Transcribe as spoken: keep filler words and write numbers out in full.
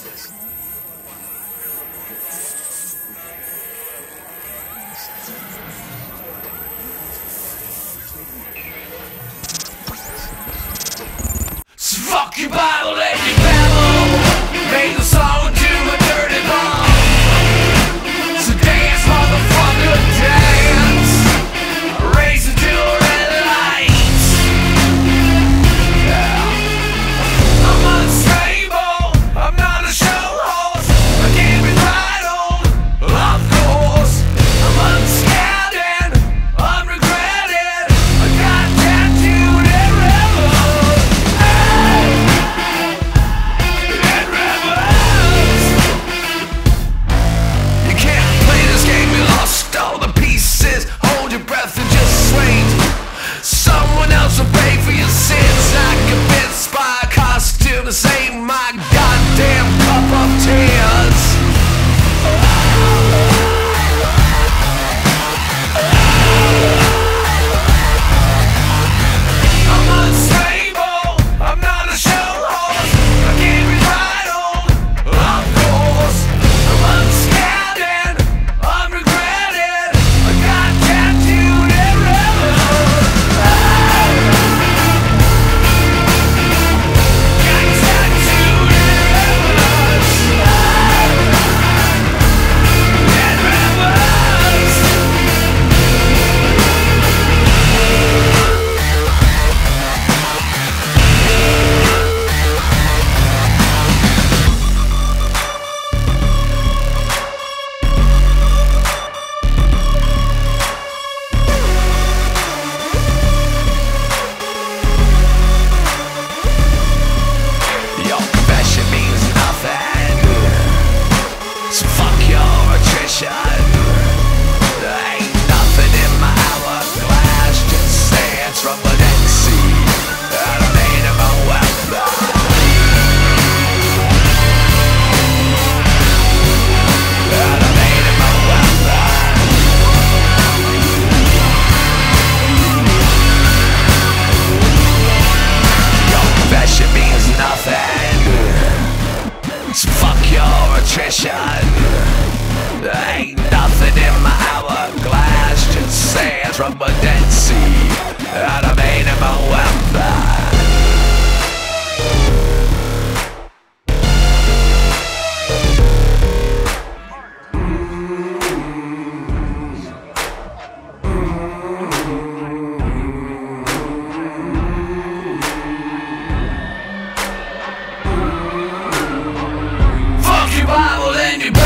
So fuck your Bible and your Bible. Made the song to a dirty bomb. So dance, motherfucker, dance. Race it to a red light. Yeah. I'm unstable, I'm not a show horse. I can't be bridled, of course. I'm unscared and unregretted. I got tattooed and rebels. And rebels. You can't play this game, you lost all the pieces. Hold your breath and just wait. Someone else will pay for your sins. Not convinced by a costume to save my goddamn cup of tears. I'm unstable, I'm not a show horse. I can't be bridled, of course. I'm unscared and unregretted. I got tattooed and rebels. Got tattooed and rebels. And rebels. Your confession means nothing. So fuck your attrition. There ain't nothing in my hourglass, just sands from the Dead Sea. And I made him a weapon. And I made him a weapon. Your confession means nothing. So fuck your attrition. There ain't nothing in my hourglass, just sands from a Dead Sea. And I made him a weapon. Fuck your Bible and your